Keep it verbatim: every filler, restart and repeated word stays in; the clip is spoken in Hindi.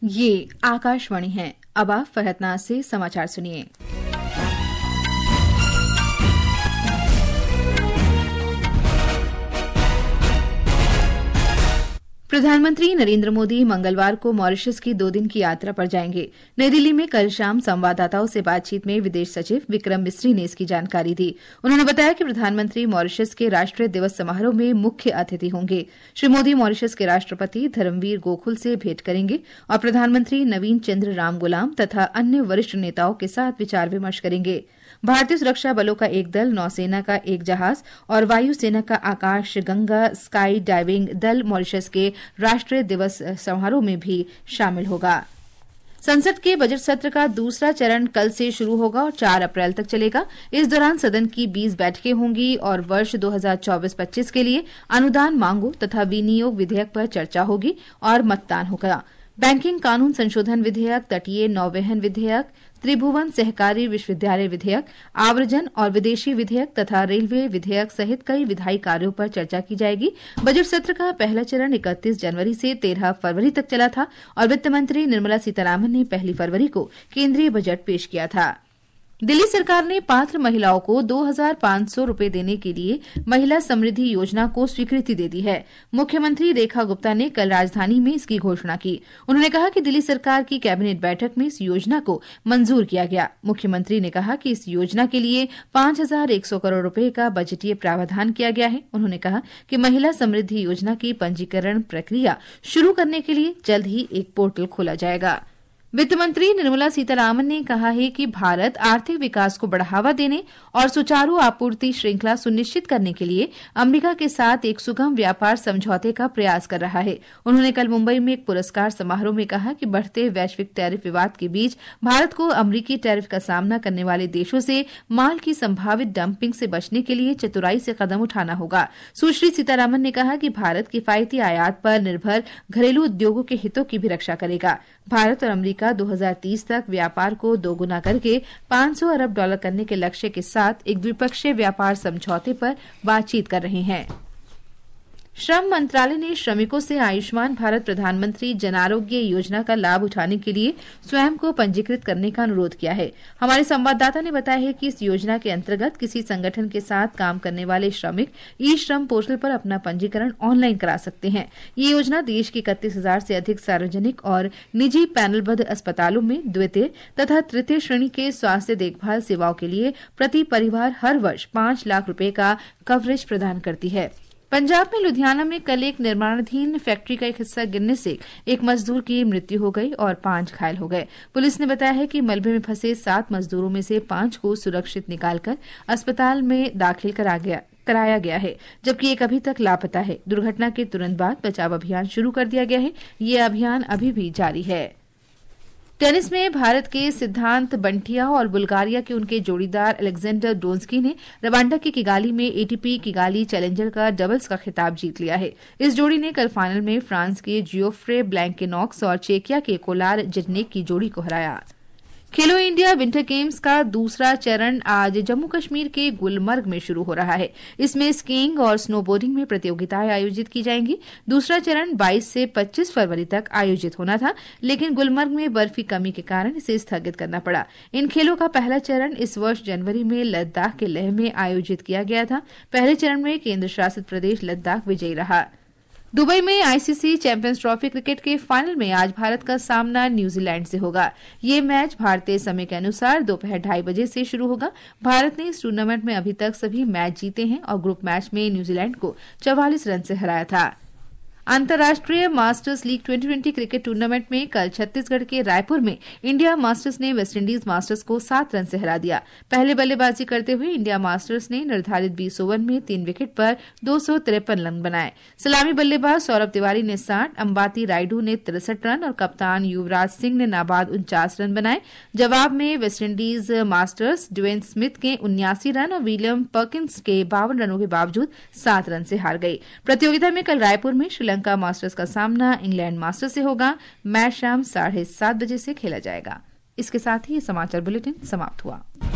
ये आकाशवाणी है। अब आप फहतनाज से समाचार सुनिए। प्रधानमंत्री नरेंद्र मोदी मंगलवार को मॉरिशस की दो दिन की यात्रा पर जाएंगे। नई दिल्ली में कल शाम संवाददाताओं से बातचीत में विदेश सचिव विक्रम मिस्री ने इसकी जानकारी दी। उन्होंने बताया कि प्रधानमंत्री मॉरिशस के राष्ट्रीय दिवस समारोह में मुख्य अतिथि होंगे। श्री मोदी मॉरिशस के राष्ट्रपति धर्मवीर गोकुल से भेंट करेंगे और प्रधानमंत्री नवीन चंद्र राम गुलाम तथा अन्य वरिष्ठ नेताओं के साथ विचार विमर्श करेंगे। भारतीय सुरक्षा बलों का एक दल, नौसेना का एक जहाज और वायुसेना का आकाश गंगा स्काई डाइविंग दल मॉरिशस के राष्ट्रीय दिवस समारोह में भी शामिल होगा। संसद के बजट सत्र का दूसरा चरण कल से शुरू होगा और चार अप्रैल तक चलेगा। इस दौरान सदन की बीस बैठकें होंगी और वर्ष दो हज़ार चौबीस पच्चीस के लिए अनुदान मांगों तथा विनियोग विधेयक पर चर्चा होगी और मतदान होगा। बैंकिंग कानून संशोधन विधेयक, तटीय नौवहन विधेयक, त्रिभुवन सहकारी विश्वविद्यालय विधेयक, आव्रजन और विदेशी विधेयक तथा रेलवे विधेयक सहित कई विधायी कार्यों पर चर्चा की जाएगी। बजट सत्र का पहला चरण इकतीस जनवरी से तेरह फरवरी तक चला था और वित्त मंत्री निर्मला सीतारामन ने पहली फरवरी को केंद्रीय बजट पेश किया था। दिल्ली सरकार ने पात्र महिलाओं को दो हज़ार पांच सौ रूपये देने के लिए महिला समृद्धि योजना को स्वीकृति दे दी है। मुख्यमंत्री रेखा गुप्ता ने कल राजधानी में इसकी घोषणा की। उन्होंने कहा कि दिल्ली सरकार की कैबिनेट बैठक में इस योजना को मंजूर किया गया। मुख्यमंत्री ने कहा कि इस योजना के लिए पांच हजार एक सौ करोड़ रूपये का बजटीय प्रावधान किया गया है। उन्होंने कहा कि महिला समृद्धि योजना की पंजीकरण प्रक्रिया शुरू करने के लिए जल्द ही एक पोर्टल खोला जाएगा। वित्त मंत्री निर्मला सीतारामन ने कहा है कि भारत आर्थिक विकास को बढ़ावा देने और सुचारू आपूर्ति श्रृंखला सुनिश्चित करने के लिए अमेरिका के साथ एक सुगम व्यापार समझौते का प्रयास कर रहा है। उन्होंने कल मुंबई में एक पुरस्कार समारोह में कहा कि बढ़ते वैश्विक टैरिफ विवाद के बीच भारत को अमेरिकी टैरिफ का सामना करने वाले देशों से माल की संभावित डंपिंग से बचने के लिए चतुराई से कदम उठाना होगा। सुश्री सीतारामन ने कहा कि भारत किफायती आयात पर निर्भर घरेलू उद्योगों के हितों की भी रक्षा करेगा। भारत और अमेरिका दो हज़ार तीस तक व्यापार को दोगुना करके पांच सौ अरब डॉलर करने के लक्ष्य के साथ एक द्विपक्षीय व्यापार समझौते पर बातचीत कर रहे हैं। श्रम मंत्रालय ने श्रमिकों से आयुष्मान भारत प्रधानमंत्री जन आरोग्य योजना का लाभ उठाने के लिए स्वयं को पंजीकृत करने का अनुरोध किया है। हमारे संवाददाता ने बताया है कि इस योजना के अंतर्गत किसी संगठन के साथ काम करने वाले श्रमिक ई श्रम पोर्टल पर अपना पंजीकरण ऑनलाइन करा सकते हैं। ये योजना देश की इकतीस हजार से अधिक सार्वजनिक और निजी पैनलबद्ध अस्पतालों में द्वितीय तथा तृतीय श्रेणी के स्वास्थ्य देखभाल सेवाओं के लिए प्रति परिवार हर वर्ष पांच लाख रूपये का कवरेज प्रदान करती है। पंजाब में लुधियाना में कल एक निर्माणाधीन फैक्ट्री का एक हिस्सा गिरने से एक मजदूर की मृत्यु हो गई और पांच घायल हो गए। पुलिस ने बताया है कि मलबे में फंसे सात मजदूरों में से पांच को सुरक्षित निकालकर अस्पताल में दाखिल करा गया कराया गया है, जबकि एक अभी तक लापता है। दुर्घटना के तुरंत बाद बचाव अभियान शुरू कर दिया गया है। ये अभियान अभी भी जारी है। टेनिस में भारत के सिद्धांत बंटिया और बुल्गारिया के उनके जोड़ीदार अलेक्जेंडर डोंस्की ने रवांडा के किगाली में एटीपी किगाली चैलेंजर का डबल्स का खिताब जीत लिया है। इस जोड़ी ने कल फाइनल में फ्रांस के जियोफ्रे ब्लैंकेनॉक्स और चेकिया के कोलार जिटनेक की जोड़ी को हराया। खेलो इंडिया विंटर गेम्स का दूसरा चरण आज जम्मू कश्मीर के गुलमर्ग में शुरू हो रहा है। इसमें स्कीइंग और स्नोबोर्डिंग में प्रतियोगिताएं आयोजित की जाएंगी। दूसरा चरण बाईस से पच्चीस फरवरी तक आयोजित होना था, लेकिन गुलमर्ग में बर्फ की कमी के कारण इसे स्थगित करना पड़ा। इन खेलों का पहला चरण इस वर्ष जनवरी में लद्दाख के लेह में आयोजित किया गया था। पहले चरण में केंद्र शासित प्रदेश लद्दाख विजयी रहा। दुबई में आईसीसी चैंपियंस ट्रॉफी क्रिकेट के फाइनल में आज भारत का सामना न्यूजीलैंड से होगा। ये मैच भारतीय समय के अनुसार दोपहर ढाई बजे से शुरू होगा। भारत ने इस टूर्नामेंट में अभी तक सभी मैच जीते हैं और ग्रुप मैच में न्यूजीलैंड को चौवालीस रन से हराया था। अंतर्राष्ट्रीय masters league twenty twenty cricket tournament में कल छत्तीसगढ़ के रायपुर में इंडिया मास्टर्स ने वेस्टइंडीज मास्टर्स को सात रन से हरा दिया। पहले बल्लेबाजी करते हुए इंडिया मास्टर्स ने निर्धारित बीस ओवर में तीन विकेट पर दो सौ तिरपन रन बनाए। सलामी बल्लेबाज सौरभ तिवारी ने साठ, अंबाती रायडू ने तिरसठ रन और कप्तान युवराज सिंह ने नाबाद उनचास रन बनाए। जवाब में वेस्टइंडीज मास्टर्स ड्वेन स्मिथ के उन्यासी रन और विलियम पर्किंस के बावन रनों के बावजूद सात रन से हार गई। प्रतियोगिता में कल रायपुर में श्रीलंका श्रीलंका मास्टर्स का सामना इंग्लैंड मास्टर्स से होगा। मैच शाम साढ़े सात बजे से खेला जाएगा। इसके साथ ही ये समाचार बुलेटिन समाप्त हुआ।